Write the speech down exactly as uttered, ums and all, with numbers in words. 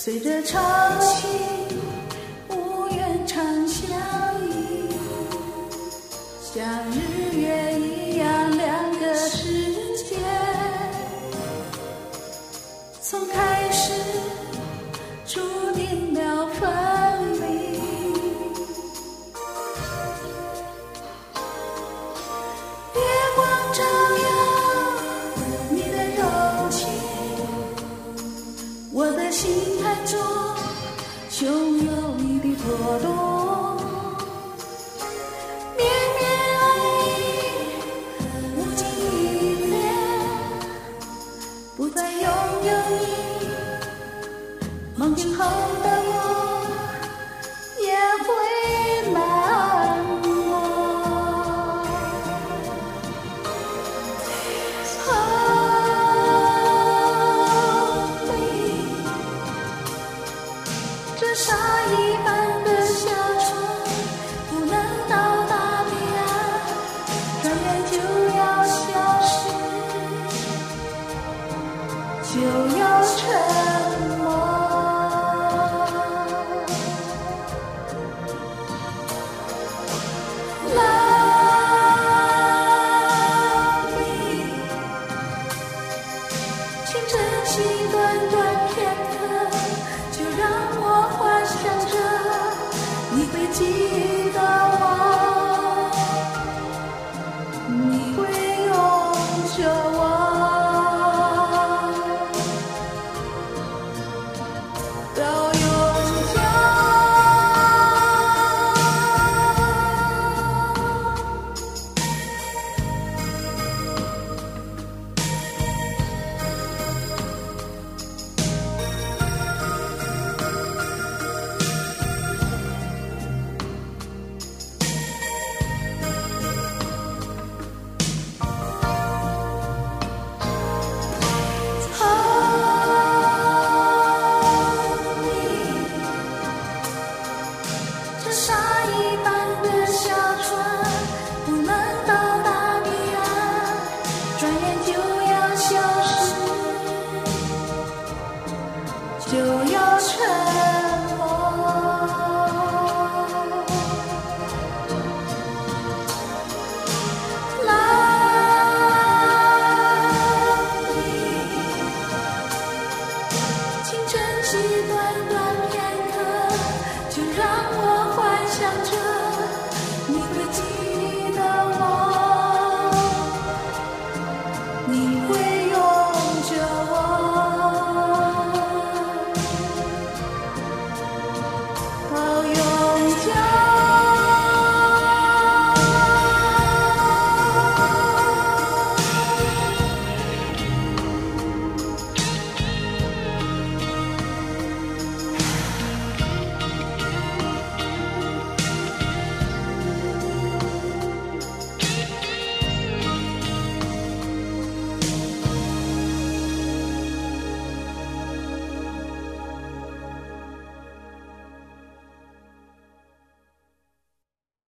随着潮起，无缘长相依，像日月一样两个世界，从开始注定了分离。月光照耀你的柔情，我的心坎中汹涌你的波动，绵绵爱意无尽依恋，不再拥有你，梦境后的我也会难过。这沙一般的小船不能到达彼岸，转眼就要消失，就要沉没。Love me， 请珍惜短短片刻，就让我幻想着你会记得我，你会拥着我，到永久。这沙一般的小船不能到达彼岸，转眼就要消失，就要沉没。Love me， 请珍惜短短片